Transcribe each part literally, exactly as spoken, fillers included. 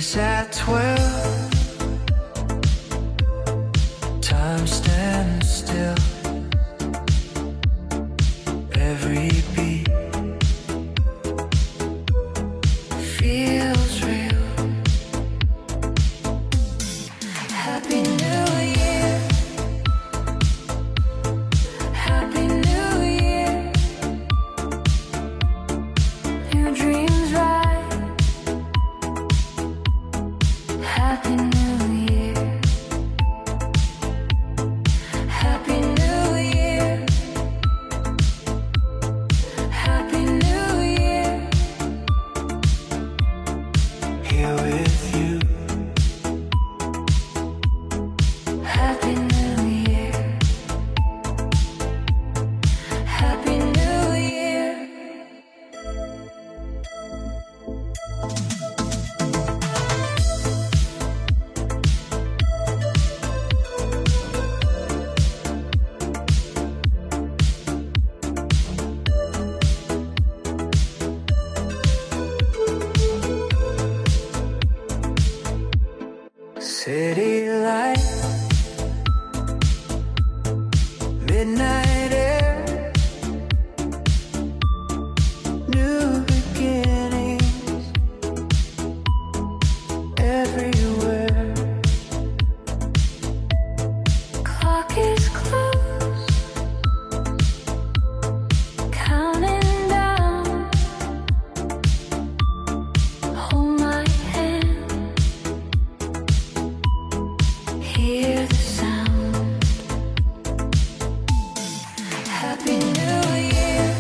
Kiss at twelve, time stands still. Every beat feels real. Happy New Year, Happy New Year. New dreams rise. Happy New Year, Happy New Year, Happy New Year. Here with you. Happy New Year, Happy New Year. City light, midnight air, new beginnings everywhere. Clock is close, counting down. Hold my hand, hear the sound. Happy New Year,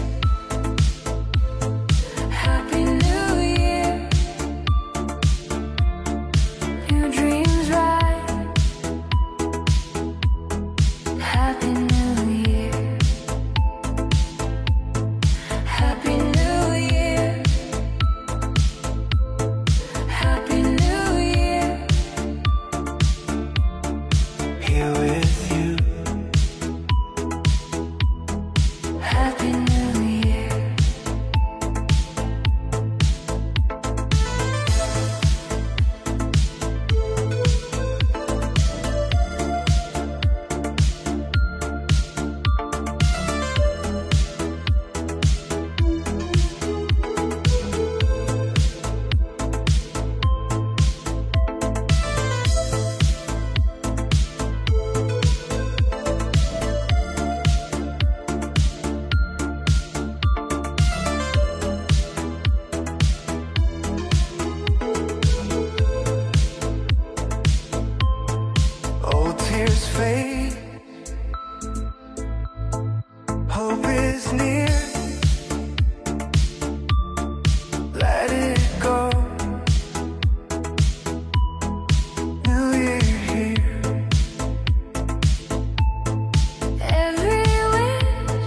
Happy New Year. New dreams rise. Happy New Year, Happy New Year, Happy New Year. Here with you. Happy New Year. Old tears fade, hope is near. Let it go. New Year here. Every wish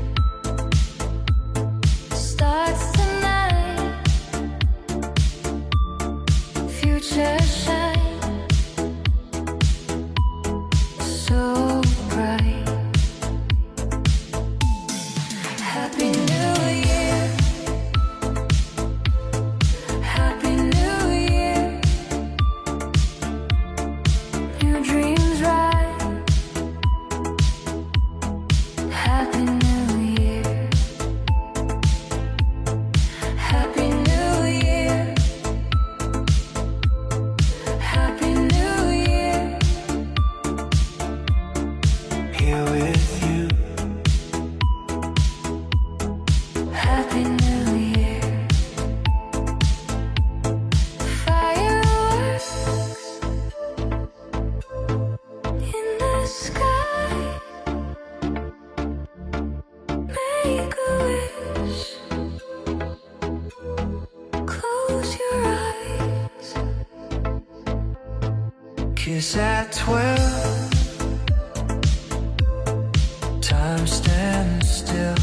starts tonight. Future shine so bright. Happy New Year, Happy New Year. New dreams rise. Happy New Year, Happy New Year, Happy New Year. Here with you. Happy New Year. Fireworks in the sky. Make a wish. Close your eyes. Kiss at twelve, time stands still.